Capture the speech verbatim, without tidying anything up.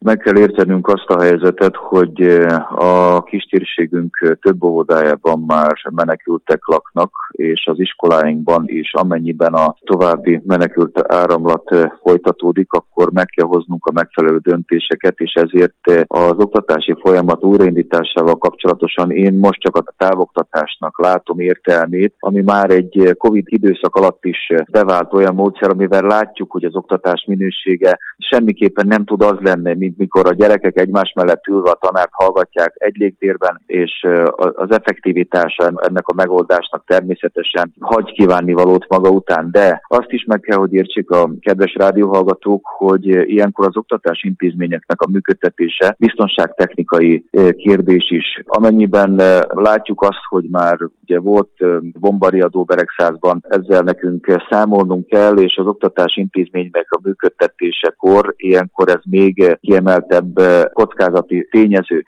Meg kell értenünk azt a helyzetet, hogy a kistérségünk több óvodájában már menekültek laknak, és az iskoláinkban is, amennyiben a további menekült áramlat folytatódik, akkor meg kell hoznunk a megfelelő döntéseket, és ezért az oktatási folyamat újraindításával kapcsolatosan én most csak a távoktatásnak látom értelmét, ami már egy Covid időszak alatt is bevált olyan módszer, amivel látjuk, hogy az oktatás minősége semmiképpen nem tud az lenni, mint mikor a gyerekek egymás mellett ülve a tanárt hallgatják egy légtérben, és az effektivitása ennek a megoldásnak természetesen hagy kívánnivalót maga után. De azt is meg kell, hogy értsék a kedves rádióhallgatók, hogy ilyenkor az oktatási intézményeknek a működtetése biztonságtechnikai kérdés is. Amennyiben látjuk azt, hogy már ugye volt bombariadó Beregszázban, ezzel nekünk számolnunk kell, és az oktatási intézménynek a működtetésekor ilyenkor ez még kiemeltebb kockázati tényező.